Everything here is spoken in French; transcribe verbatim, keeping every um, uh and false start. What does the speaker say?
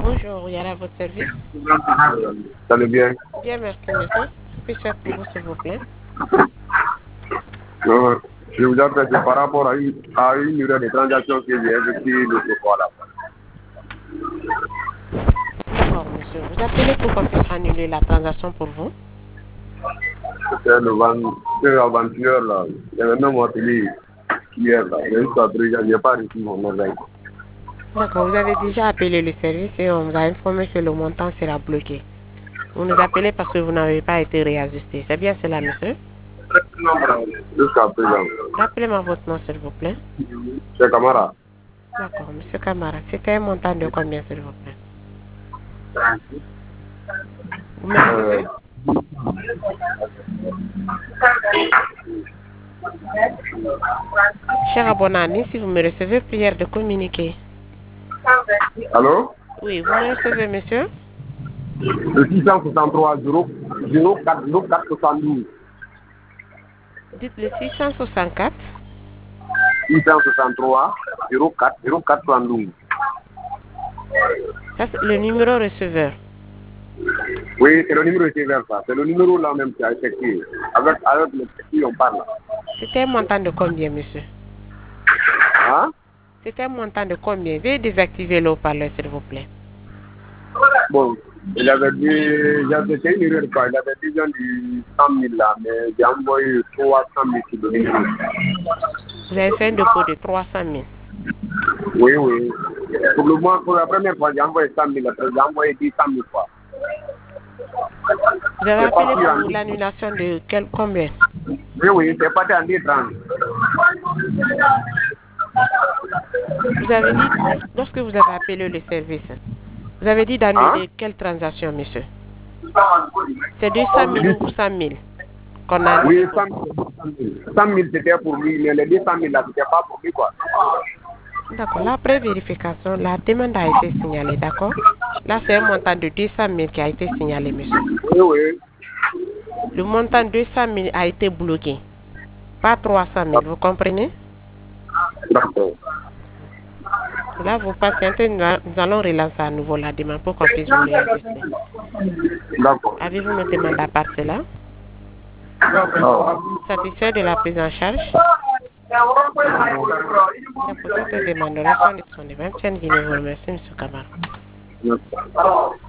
Bonjour, Yara, à votre service. Ça va bien? Bien, merci, monsieur. Puis-je faire pour vous, s'il vous plaît? Euh, je vous appelle par rapport à une, à une erreur de transaction que j'ai effectuée l'autre fois là. D'accord, monsieur. Vous appelez pour qu'on puisse annuler la transaction pour vous? C'était le vingt-deux avant-hier là. Il y avait même appelé hier là. Mais jusqu'à présent, je n'ai pas reçu mon mail. D'accord, vous avez déjà appelé le service et on vous a informé que le montant sera bloqué. Vous nous appelez parce que vous n'avez pas été réajusté. C'est bien cela, monsieur? Jusqu'à présent. Rappelez-moi votre nom, s'il vous plaît. C'est Camara. D'accord, monsieur Camara. C'était un montant de combien, s'il vous plaît? Vous me recevez? Cher abonné, si vous me recevez, prière de communiquer. Allô? Oui, vous me recevez, monsieur? Le six cent soixante-trois zéro quatre zéro quatre soixante-douze. Dites le six cent soixante-quatre. six cent soixante-trois zéro quatre zéro quatre soixante-douze. Ça, c'est le numéro receveur. Oui, c'est le numéro receveur, ça. C'est le numéro là même qui a effectué. Avec, avec le qui on parle. C'était un montant de combien, monsieur? Hein? C'était un montant de combien? Veuillez désactiver le haut-parleur, s'il vous plaît. Bon, il avait dit, j'avais fait une erreur quoi. Il avait dit du cent mille là, mais j'ai envoyé trois cent mille sur le numéro. Vous avez fait un dépôt de trois cent mille. Oui, oui. Pour le moment, pour la première fois, j'ai envoyé cent mille, après j'ai envoyé dix cent mille fois. Vous avez appelé pour l'annulation de quel, combien? Oui, oui, c'est parti en dix trente. Vous avez dit, lorsque vous avez appelé le service, vous avez dit d'annuler hein? Quelle transaction, monsieur? C'est deux cent mille ou cent mille qu'on a annulé? Oui, cent mille c'était pour lui, mais les deux cent mille là, c'était pas pour lui, quoi. D'accord, là, après vérification, la demande a été signalée, d'accord? Là, c'est un montant de deux cent mille qui a été signalé, monsieur. Oui, oui. Le montant de deux cent mille a été bloqué, pas trois cent mille, vous comprenez? D'accord. Là, vous patientez, nous allons relancer à nouveau la demande pour qu'on puisse vous réajuster. D'accord. Avez-vous une demande à part cela? D'accord. Satisfait de la prise en charge? La potente demande de sont disponibles. Tiens, vous remercie, M. Camara.